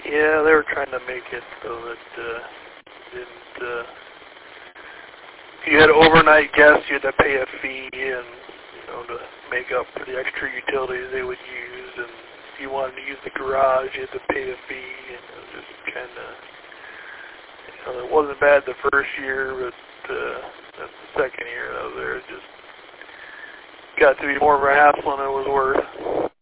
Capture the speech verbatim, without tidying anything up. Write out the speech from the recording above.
Yeah, they were trying to make it so that uh, didn't. Uh, if you had overnight guests, you had to pay a fee, and you know to make up for the extra utilities they would use. And if you wanted to use the garage, you had to pay a fee. And it was just kind of, you know, it wasn't bad the first year, but uh, that's the second year I was there. It just got to be more of a hassle than it was worth.